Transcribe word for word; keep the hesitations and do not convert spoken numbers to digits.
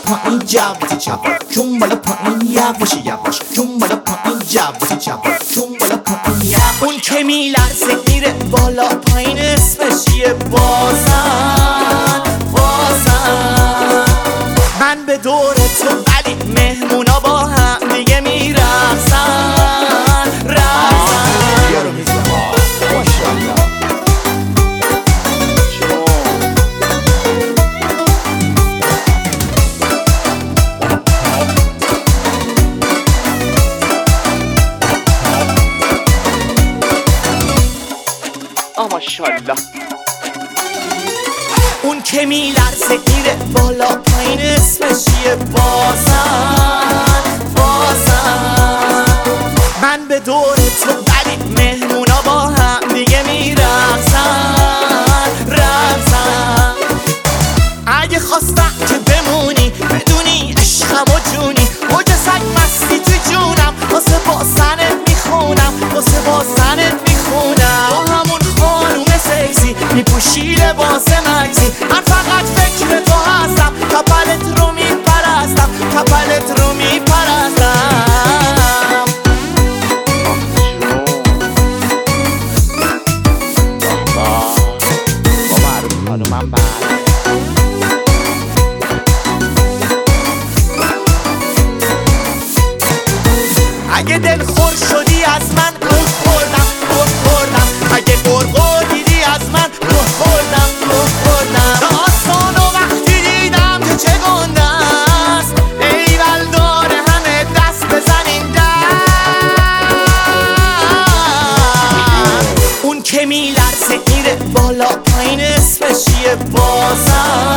پایین جوازی جوار کن بالا پایین یواشی یواش کن بالا پایین جوازی جوار کن بالا پایین یواش. اون که میلرزه میره بالا پایین اسمش چیه؟ بازن بازن. من به دور تو ولی مهمونا با هم دیگه میرقصن رقصن. یارو میزنم ماشاءالله. ماشاءالله. اون که میلرزه میره بالا پایین اسمش چیه؟ بازن بازن. من به دور تو ولی مهمونا با هم دیگه میرقصن رقصن. اگه خواستم که بمونی بدونی عشقم و جونی موج سگ مستی تو جونم واسه بازنت میخونم واسه بازنت میخونم. با همون خانوم سکسی میپوشی لباس مکسی. من فقط فکر تو هستم کپلت رو میپرستم کپلت رو میپرستم. با معروف خانومم بعد اگه دل خور شدی از من روح خوردم روح خوردم. اگه گرگو دیدی از من روح خوردم روح خوردم. داستانو وقتی دیدم که چه گنده است ایول داره همه دست بزنین دست. اون که میلرزه میره بالا پایین اسمش چیه؟ بازن